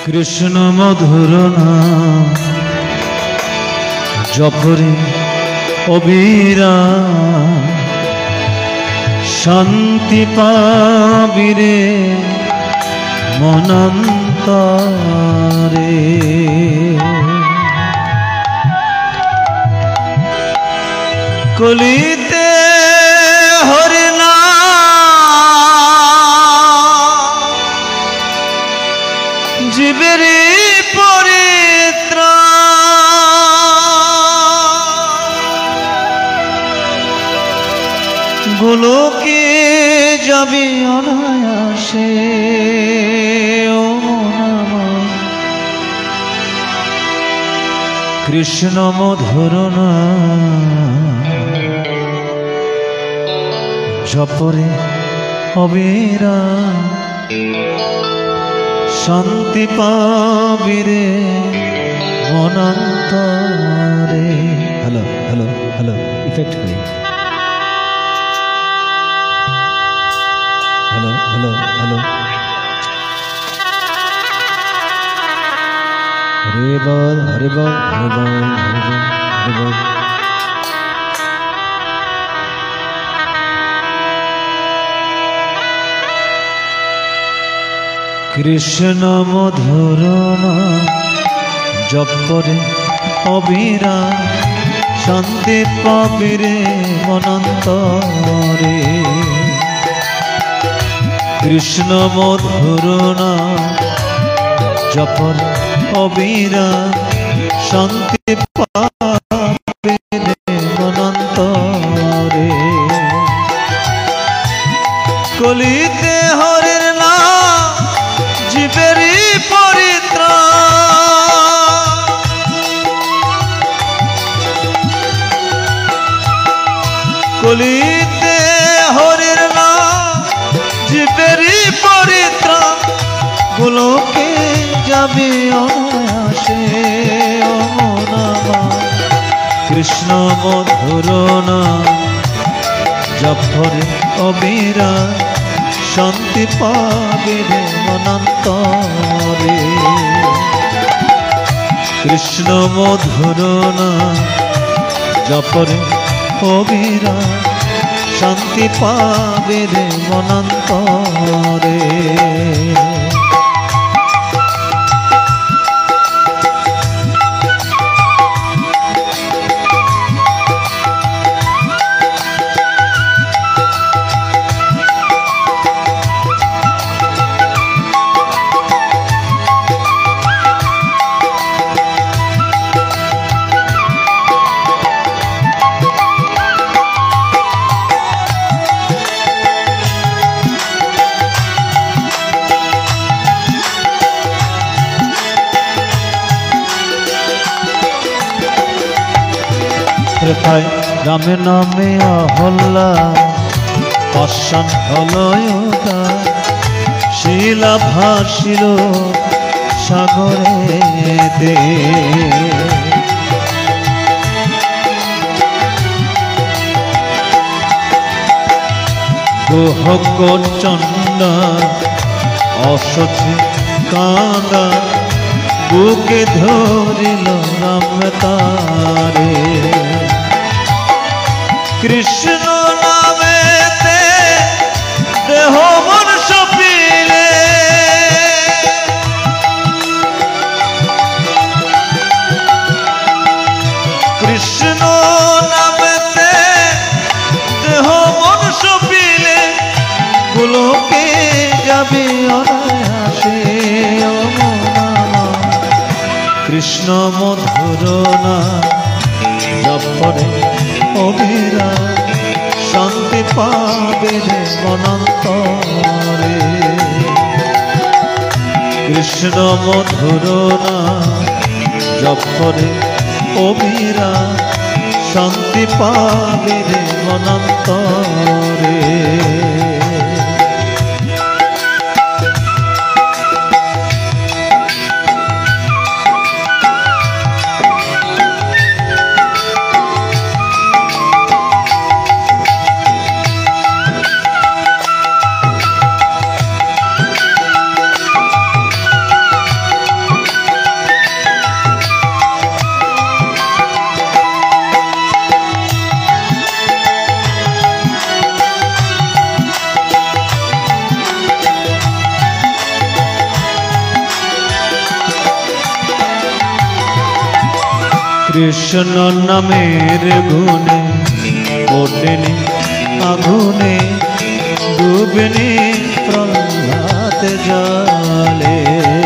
কৃষ্ণ মধুর নাম জপরে অবিরা শান্তি পাবিরে মনন্তরে। কলিতে হরি নাম জীবের পরিত্রাণ, গোলকে যাবে অনায়াসে। ও নাম কৃষ্ণ মধুর নাম জপরে অবিরা শান্তি পাবিরে মনন্তরে। হ্যালো হ্যালো হ্যালো ইফেক্ট করি। Hello hello hello. হরে বল হরে বল হরে বল হরে বল হরে বল। কৃষ্ণ মধুর নাম জপরে অবিরা শান্তি পাবিরে মনন্তরে। কৃষ্ণ মধুর নাম জপরে অবিরা শান্তি পাবিরে মনন্তরে। কলিতে হরির নাম জীবের পরিত্রাণ, কলিতে হরির নাম জীবের পরিত্রাণ, গোলকে যাবে অনায়াসে। ও নাম কৃষ্ণ মধুর নাম জপরে অবিরা শান্তি পাবিরে মনন্তরে। কৃষ্ণ মধুর নাম জপরে অবিরা শান্তি পাবিরে মনন্তরে। ত্রেতায় রামে নামে অহল্লা পাষাণ হলয়দা, শিলা ভাসিল সাগরে দে। গোহক চণ্ডা অসচে কাঁদা, বুকে ধরিল রাম তারে। কৃষ্ণ নামেতে দেহ মন সপিলে, কৃষ্ণ নামেতে দেহ মন সপিলে, গোলকে যাবে অনায়াসে। ও নাম কৃষ্ণ মধুর নাম জপরে অবিরা শান্তি পাবিরে মনন্তরে। কৃষ্ণ মধুর নাম জপরে অবিরা শান্তি পাবিরে মনন্তরে। কৃষ্ণ নামের গুণে ওঠেনি আগুনে ডুবেনি প্রহ্লাদ জলে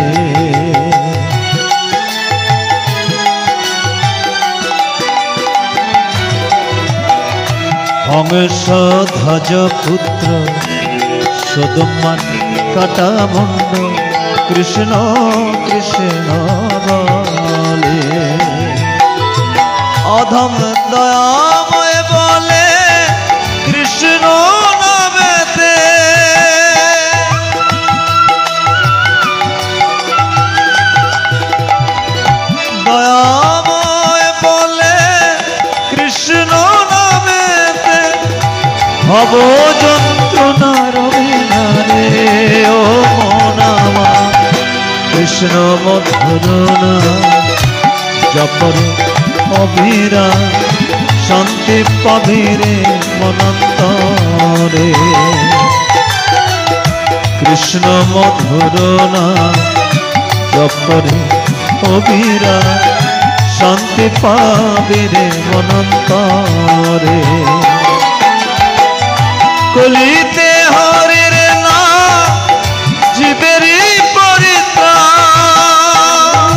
হংস ধ্বজ পুত্র সুদমান কাটা মুন্ড কৃষ্ণ কৃষ্ণ বলে অধম দয়াময় বলে কৃষ্ণ নামেতে দয়াময় বলে কৃষ্ণ নামেতে ভব যন্ত্রণার অভিনারে ও মনামা কৃষ্ণ মধুর নাম জপরে অভিরা শান্তি পাবিরে মনন্তরে কৃষ্ণ মধুর নাম জপরে অভিরা শান্তি পাবিরে মনন্তরে কলিতে হরির নাম জীবেরই পরিত্রাণ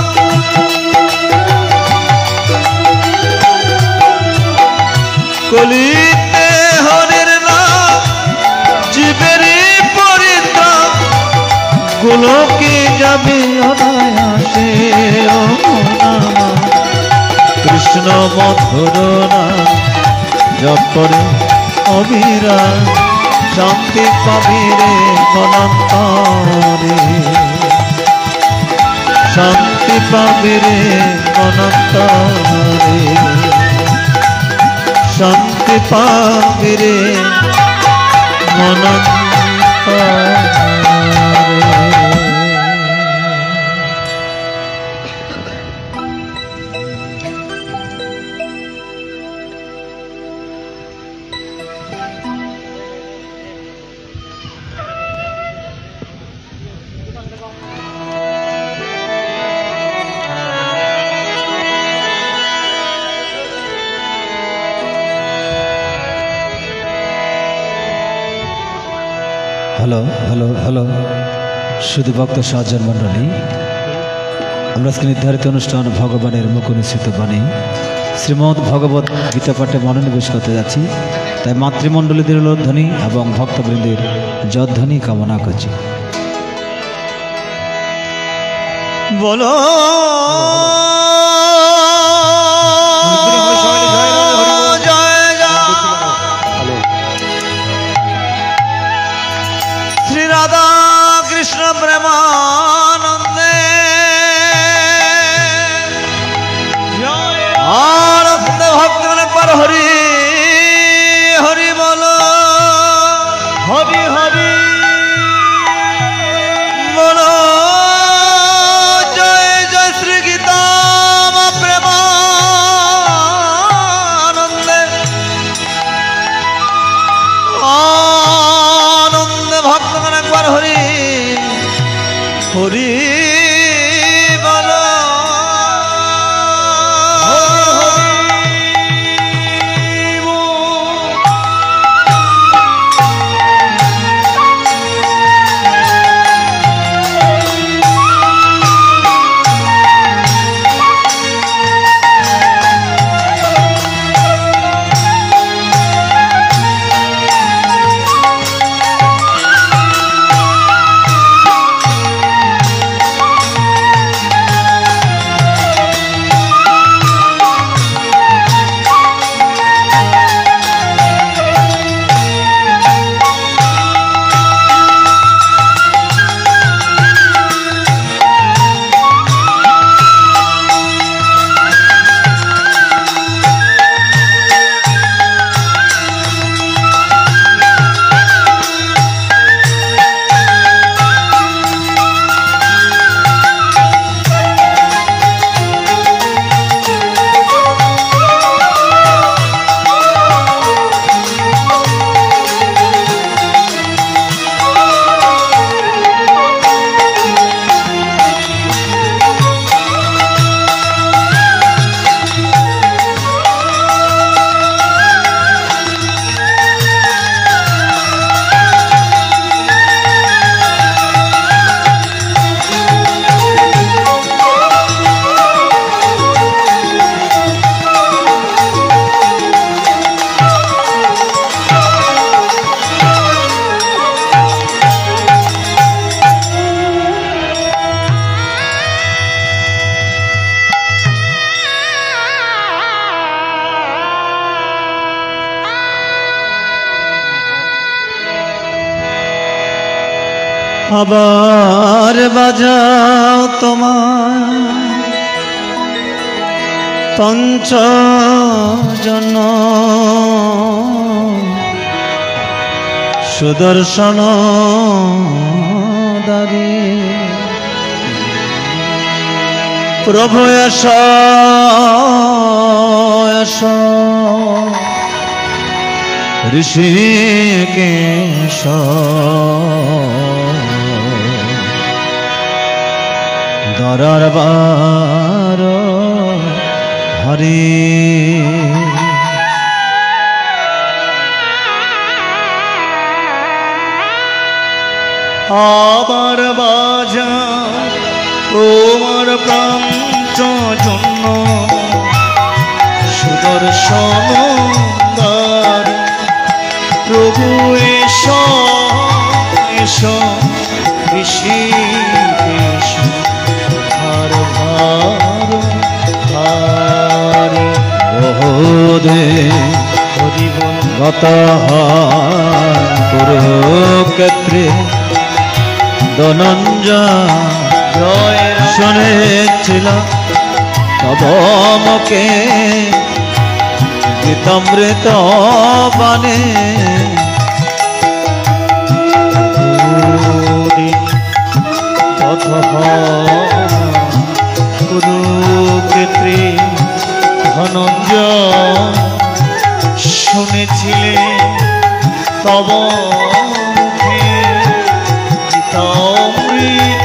কলিতে হরির নাম জীবেরই পরিত্রাণ গোলকে যাবে অনায়াসে ও নামা কৃষ্ণ মধুর নাম জপরে অবিরা শান্তি পাবিরে মনন্তরে শান্তি পাবিরে মনন্তরে শান্তি পাবিরে মনন্তরে হ্যালো হ্যালো হ্যালো শুধু ভক্ত সজ্জন মণ্ডলী আমরা আজকে নির্ধারিত অনুষ্ঠান ভগবানের মুখ নিঃসৃত বাণী শ্রীমদ্ ভগবত গীতা পাঠে মনোনিবেশ করতে যাচ্ছি তাই মাতৃমণ্ডলীদের ধ্বনি এবং ভক্তবৃন্দের জয়ধ্বনি কামনা করছি বলো রাধা কৃষ্ণ প্রেমানন্দে আর ভক্ত মনে পর হরি হরি বল হরি হরি বল জয় জয় শ্রী গীতা আবার বাজাও তোমার পঞ্চজন সুদর্শন দারি প্রভু এস এস ঋষিকেশ দরবার হরি আবার বাজা তোমার পঞ্চজন সুদর্শন দারি প্রভু এস এস ঋষিকেশ ভার ভার হারি বহুদে হরিবল গত কুরুক্ষেত্রে ধনঞ্জয় শুনেছিল তব মুখে গীতামৃত বাণী কুরুক্ষেত্রে ধনঞ্জয় শুনেছিলে তব মুখে গীতামৃত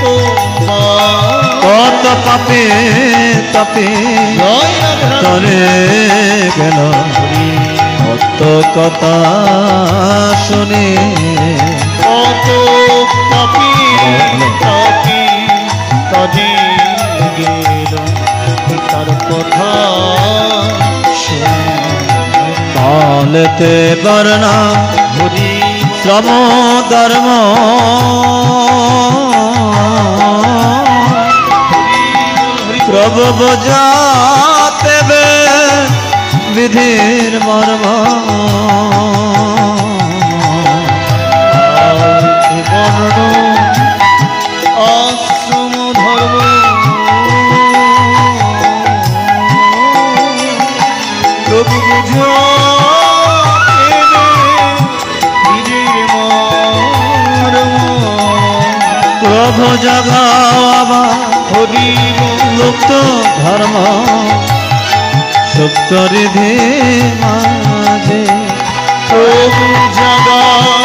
কত পাপে তাপে তরে গেল কত কথা শুনে কত পাপি তাপি তরে গেল তার কথা কালতে বর্ণা হরি শ্রম ধর্ম প্রভু বোঝাতে বিধির মর্ম বর্ণ আশ্রম ধর্ম প্রভু প্রভু জগাবা হরি মুক্ত ধর্ম সুপ্ত রিধি মাঝে প্রভু জগা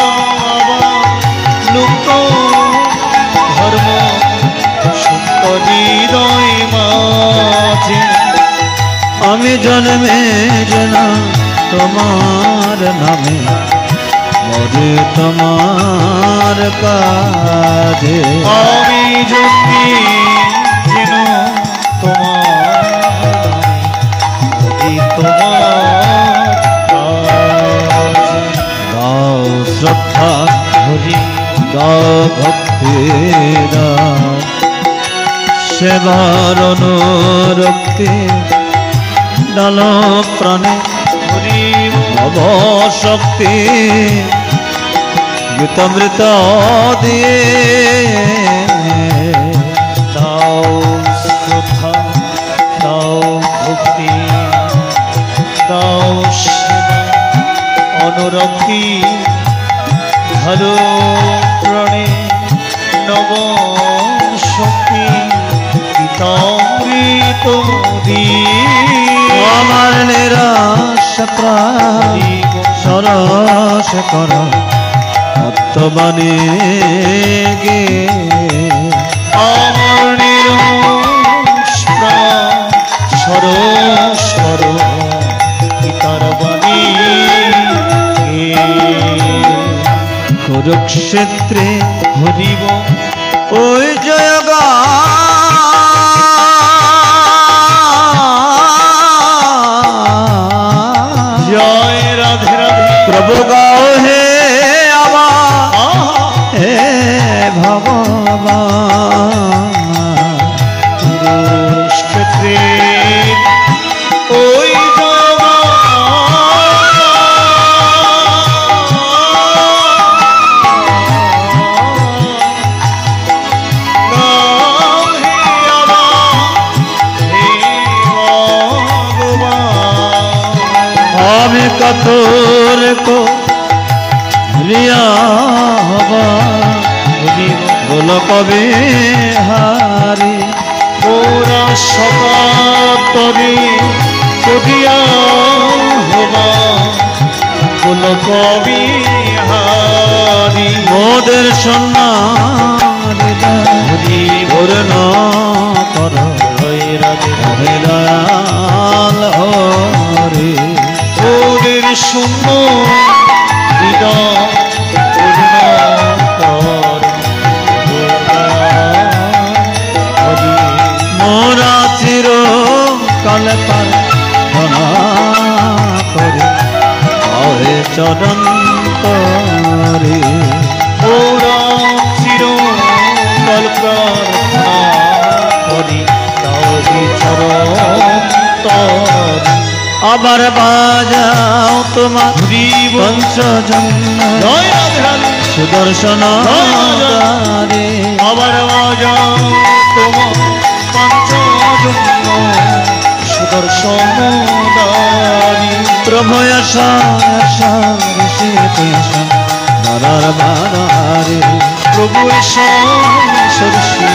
লুপ্ত ধর্ম সুপ্ত হৃদয় মাঝে আমি জন্মে যেন তোমার নামে মরে তোমার কাজে আমি যদি যেন তোমার নামে তোমার কাজে দাও শ্রদ্ধা হরি দাও ভক্তি দাও সেবার অনুরক্তি ডাল প্রাণে হরি নব শক্তি গীতামৃত দিয়ে দাও শ্রদ্ধা দাও ভক্তি দাও সেবা অনুরক্তি ধরো প্রাণে নব শক্তি গীতামৃত দিয়ে আমার নিরাশ প্রাণ সরস কর আত্মবাণী গে আমার নিরস প্রাণ সরস কর গীতার বাণী কুরুক্ষেত্রে হরিব ওই জয়গা জয় রাধে রাধে প্রভু গাও হে আমার হে ভগবান কুরুক্ষেত্রে ওই বিহারি ওরা সকাতরে কবিয়া হবা বল কবিহারি মোদের সোনারি হরি পূর্ণ কর রাধে দয়াল হরি ওদের শূন্য হৃদয় পূর্ণ কর হরি মোরা চির কাল প্রার্থনা করে হরে চরণ করে ওরা চির কাল প্রার্থনা করি তাও বিচরণ আবার বাজাও তোমার পঞ্চজন জয় রাধে রাধে সুদর্শন দ্বারে আবার বাজাও তোমার পঞ্চজন্য সুদর্শন দারি প্রভু নরার বারে প্রভু সরষী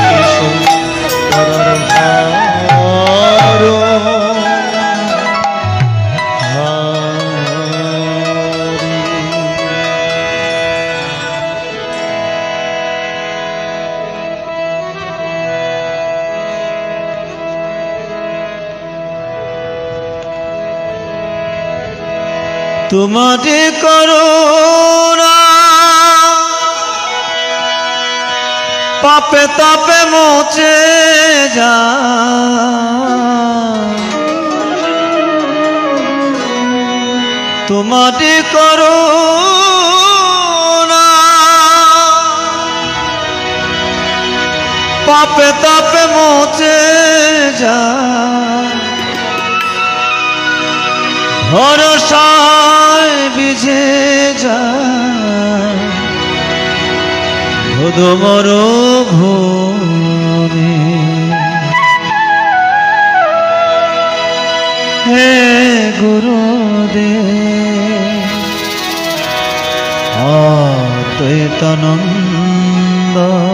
তোমারে করুণা পাপে তাপে মোচে যা তোমারে করুণা পাপে তাপে মোচে যা ভরসায় বিঝে যায় ধুধুমর ভূমি হে গুরুদেব অদ্বৈতানন্দ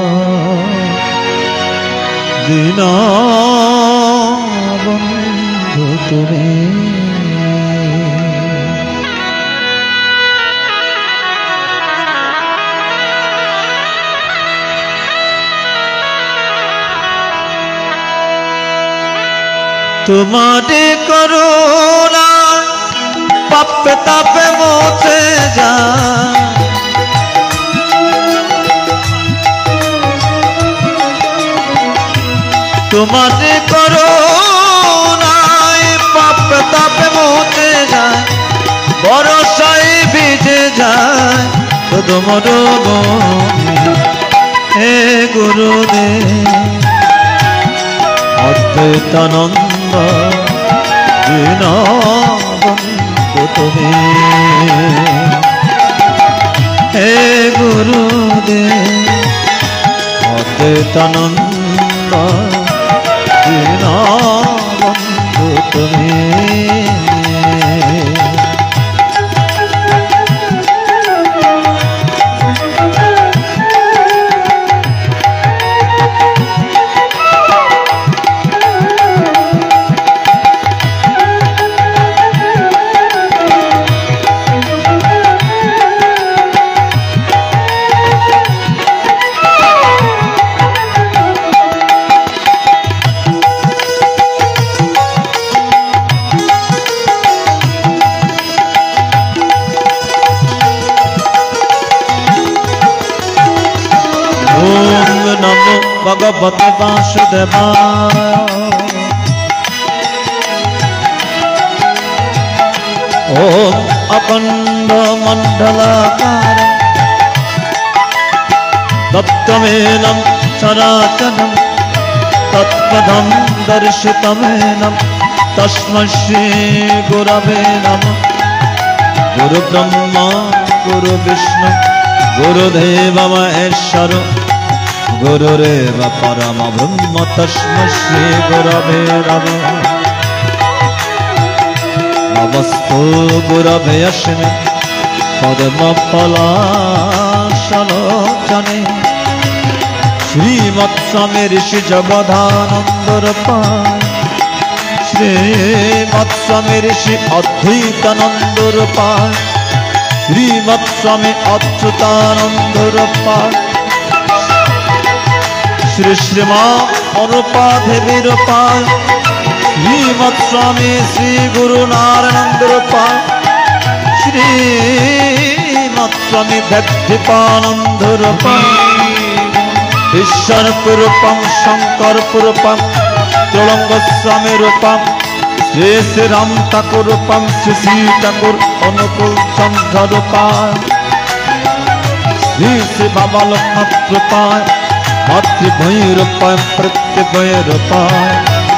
দীনবন্ধু তুমি তোমারে করুণা পাপে তাপে মোচে যা তোমারে করুণায় পাপে তাপে মোচে যায় বরসায় ভিজে যায় তোমার হে গুরুদেব অদ্বৈতানন্দ দীনবন্ধু তুমি হে গুরুদেব অদ্বৈতানন্দ দীনবন্ধু তুমি भगवते वासुदेवाय ओम अखंड मंडलाकार तप्तमेनं सनातनं तत्पदं दर्शितमेनं तस्मै श्री गुरवे नमः। गुरु ब्रह्मा गुरु विष्णु गुरुदेव महेश्वर गुरुरेव परम ब्रह्म तस्मै श्री गुरवे नमः। नमस्तु गुरवे अस्मै पद्मपलाशलोचने শ্রীমৎস্বামী ঋষি জগদানন্দর পায় শ্রীমৎস্বামী ঋষি অদ্বৈতানন্দর পায় শ্রীমৎস্বামী অচ্যুতানন্দর পায় শ্রী শ্রীমা অনুপা দেবীর পায় শ্রীমৎস্বামী শ্রী গুরু নারায়ণের পায় শ্রীমৎস্বামী দীপানন্দর পায় ঈশ্বর পুরূপম শঙ্কর পুরূপম ত্রৈলঙ্গ স্বামী রূপম শ্রী শ্রী রাম ঠাকুর রূপম শ্রী শ্রী ঠাকুর অনুকূল চন্দ্র রূপায় শ্রী শ্রী বাবা লোকনাথ রূপায় মাতৃভূমি রূপায় প্রত্যভূমি রূপায়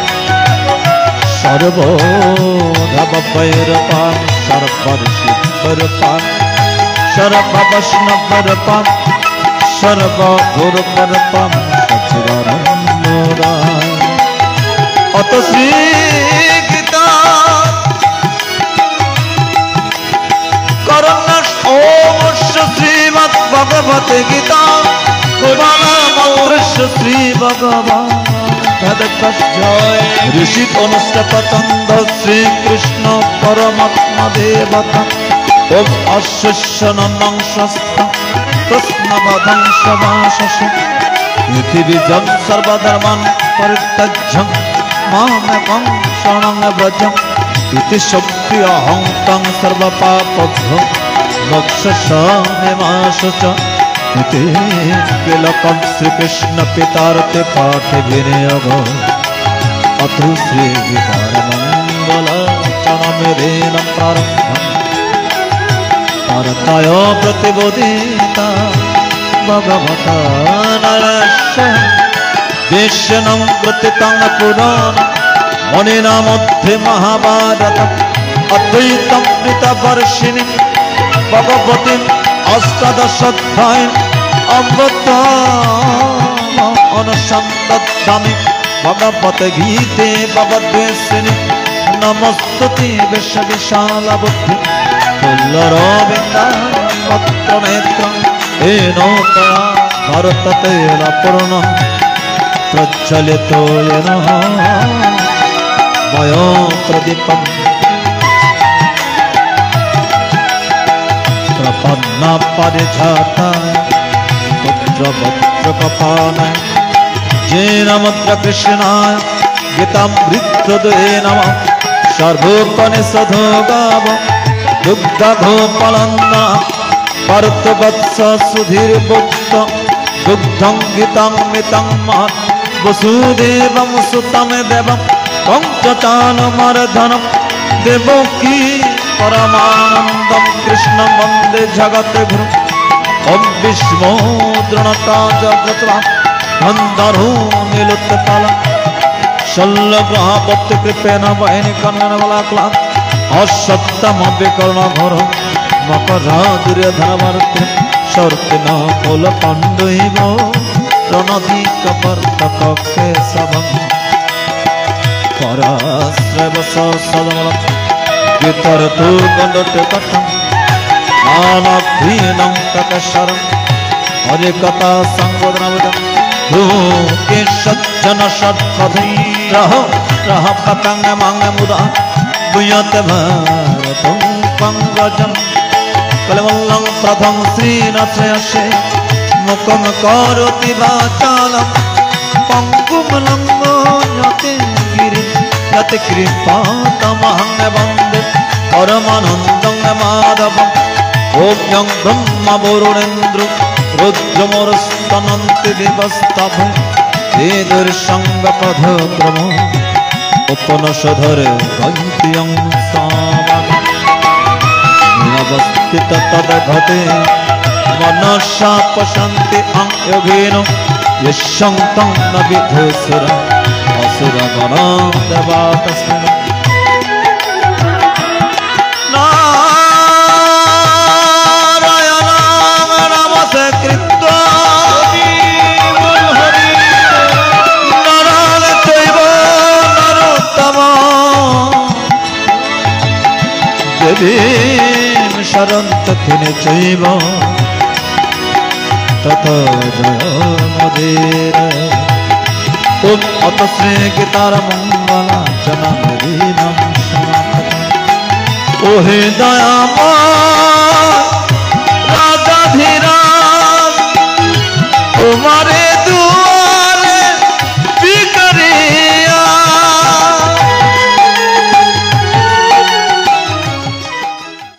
সর্বধবভয় রূপায় সর্বর্ষিভ রূপায় সর্ববৈষ্ণব রূপায় সর্বগুরুপরপম সচিদানন্দরায় অত শ্রী গীতা করুণা ওমস্য শ্রীমৎ ভগবতে গীতা মন্ত্রস্য শ্রী ভগবান জয় ঋষি অনুষ্ঠ পতঙ্গ শ্রীকৃষ্ণ পরমাত্মা দেবতা ওম অশ্বস্য নংশস্থ কৃষ্ণবধং সবাসসে পৃথিবীজং সর্বধর্মাन् পরিত্যজ্যং মামেকং শরণং ব্রজং ইতি শক্তি অহং তং সর্বপাপভ্যো মোক্ষশান্তিমাশু চ ইতি কিলকং শ্রীকৃষ্ণ পিতার্থে পাঠে বিনিয়োগ অতু শ্রী গীতার মঙ্গলাচরণমেদেন প্রারব্ধম ভারতায় প্রতিবোধিতা ভগবতা নরস্য বেশ্যনং কৃতিতং পুরাণ মনিনা মধ্যে মহাভারত অদ্বৈতম মৃতবর্ষিণী ভগবতীম অষ্টাদশোধ্যায় অমৃত অনুসন্দধামি ভগবত গীতে ভগবদ্বেষিণী নমস্তুতে বিশ্ববিশাল বুদ্ধি পত্রনেত্রং येन तया भरततेन पूर्णं प्रज्वलितो येन मया प्रदीपम् प्रपन्ना परिजाताय पुत्रवज्रकपानाय येन मुद्रकृष्णाय गीतामृतदये नमः सर्वोपनिषदो गाव दुग्धगोपालन्ना पार्थवत्स सुधीर भक्त दुग्धं गीतामृतं महत् वसुदेवं सुतं देवं पंचचानमर्दनं देवकी परमानन्दं कृष्णं वन्दे जगद्गुरुं ॐ विष्णो दृढता जगत्वा गन्धर्वो नीलोत्पला शल्यग्रहपत्कृपेण वैनिकर्णवलाक्ला अश्वत्थमव्यकर्णघोरं मकरादुर्यधनवर्ते शर्तिन कुलपाण्डुइव रणधिकवर्तकक्षे सभम् पराश्रयव सदमलं वितरतु गण्डटकटं मानभीनं ककशरं हरिकथा संवदनवदं लोके सज्जन षट्पथं रह पतङ्गमङ्गमुदा भूयत भारतं पङ्कजम् कलमल्लं प्रथम श्रीनाथयसे मुखं करोति वाचालं पङ्कुं लङ्घयते गिरिं यत् कृपातमहं वन्दे परमानन्दं माधवम् ॐ यं ब्रह्म वरुणेन्द्रो रुद्रमरुस्तनन्ति दिवस्तभं वेदर्सङ्गपथक्रमो उपनिषधरे गन्त्यं सावम् अवस्थित तदघटे मनसा पशन्ति अंयोगेन यशन्तं न विधुसुरा असुरगणा देवा तस्मै नारायणं नमस्कृत्वा नरं चैव नरोत्तमं देवी शरणं तथिने चैव শত জয় মোদের ওম অত শ্রী গীতার মঙ্গলাচরণ দিনম ওহে দয়াময়